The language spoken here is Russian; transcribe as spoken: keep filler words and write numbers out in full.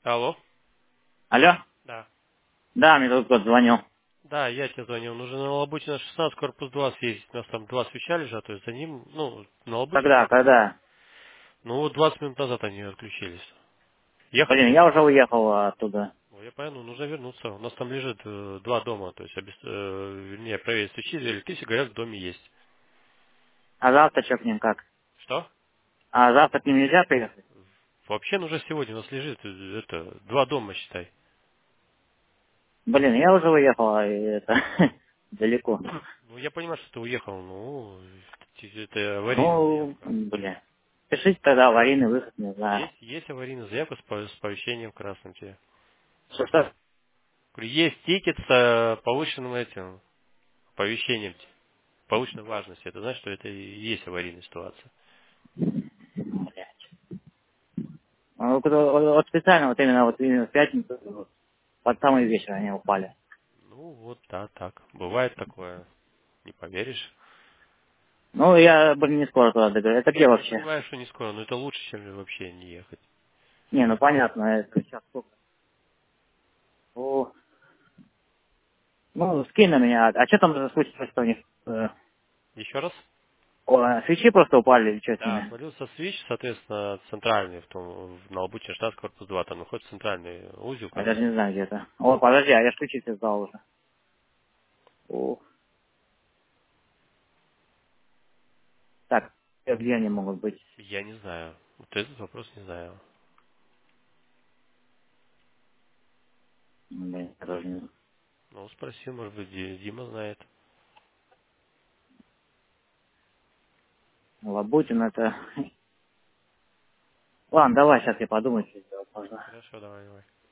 Алло? Алло? Да. Да, мне тут кто-то звонил. Да, я тебе звонил. Нужно на Лабутина шестнадцать, корпус два съездить. У нас там два свеча лежат, то есть за ним, ну, на Лабутина Когда, шестнадцать. когда? Ну вот двадцать минут назад они отключились. Ехать Блин, будешь? я уже уехал оттуда. Ну, я понял, нужно вернуться. У нас там лежит э, два дома, то есть, обес... э, вернее, проверить свечи, электричество, говорят, в доме есть. А завтра что к ним как? Что? А завтра к ним нельзя приехать? Вообще нужно сегодня, у нас лежит, э, это, два дома, считай. Блин, я уже уехал, а это далеко. Ну, я понимаю, что ты уехал, ну, это аварийная Ну, заявка. блин. Пишите тогда аварийный выход, не знаю. Есть, есть аварийная заявка с по- с оповещением красным тебе. Что, что? Говорю, есть тикет с э, повышенным этим оповещением, повышенной важности. Это значит, что это и есть аварийная ситуация. Блядь. Ну, вот, вот- вот специально вот именно вот именно в пятницу, вот, под самый вечер они упали. Ну вот, да, так. Бывает такое. Не поверишь. Ну, я, блин, не скоро туда доберусь. Это где Я вообще? понимаю, что не скоро, но это лучше, чем вообще не ехать. Не, ну понятно, это сейчас сколько? О, ну, скинь на меня. А что там за случилось, что у них? э, Еще раз? О, свечи просто упали или что с Да, ними? свалился свич, соответственно, центральный, в том, в- на Лабутин штат, корпус два, там находится центральный узел, Я даже короче. не знаю, где это. О, подожди, а я ж ключи тебе сдал уже. О, так, э, где они могут быть? Я не знаю. Вот этот вопрос не знаю. Блин, я тоже не знаю. Ну, спроси, может быть, Ди- Дима знает. Лабутин это... Ладно, давай, сейчас я подумаю, что сделать можно. Хорошо, давай, давай.